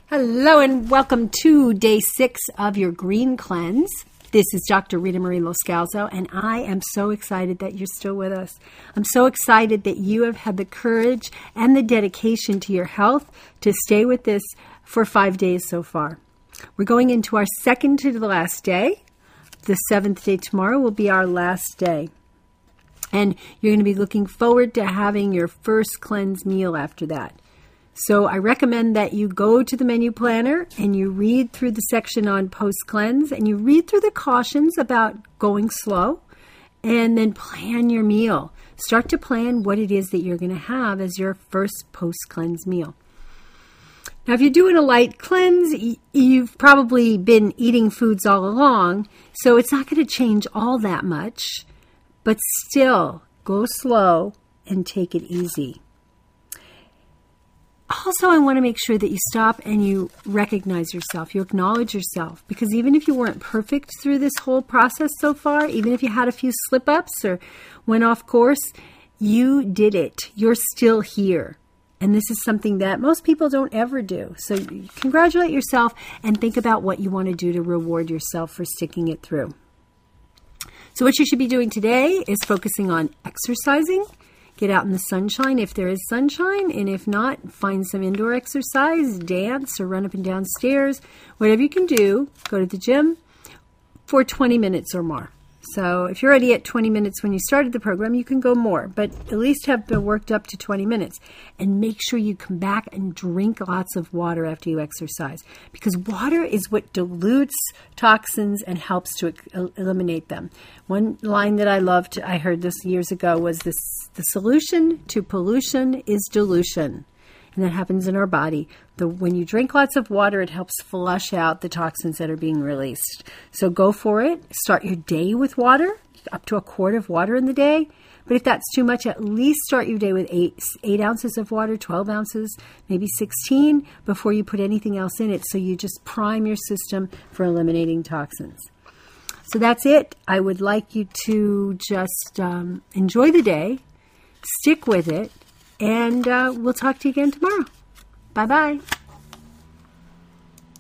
Hello and welcome to day 6 of your green cleanse. This is Dr. Rita Marie Loscalzo, and I am so excited that you're still with us. I'm so excited that you have had the courage and the dedication to your health to stay with this for 5 days so far. We're going into our second to the last day. The 7th day tomorrow will be our last day. And you're going to be looking forward to having your first cleanse meal after that. So I recommend that you go to the menu planner and you read through the section on post-cleanse and you read through the cautions about going slow and then plan your meal. Start to plan what it is that you're going to have as your first post-cleanse meal. Now, if you're doing a light cleanse, you've probably been eating foods all along, so it's not going to change all that much, but still go slow and take it easy. Also, I want to make sure that you stop and you recognize yourself, you acknowledge yourself, because even if you weren't perfect through this whole process so far, even if you had a few slip-ups or went off course, you did it. You're still here. And this is something that most people don't ever do. So congratulate yourself and think about what you want to do to reward yourself for sticking it through. So what you should be doing today is focusing on exercising. Get out in the sunshine if there is sunshine, and if not, find some indoor exercise, dance, or run up and down stairs. Whatever you can do, go to the gym for 20 minutes or more. So if you're already at 20 minutes when you started the program, you can go more, but at least have been worked up to 20 minutes. And make sure you come back and drink lots of water after you exercise, because water is what dilutes toxins and helps to eliminate them. One line that I loved, I heard this years ago, was this: the solution to pollution is dilution. And that happens in our body. When you drink lots of water, it helps flush out the toxins that are being released. So go for it. Start your day with water, up to a quart of water in the day. But if that's too much, at least start your day with 8 ounces of water, 12 ounces, maybe 16, before you put anything else in it. So you just prime your system for eliminating toxins. So that's it. I would like you to just enjoy the day, stick with it, and we'll talk to you again tomorrow. Bye-bye.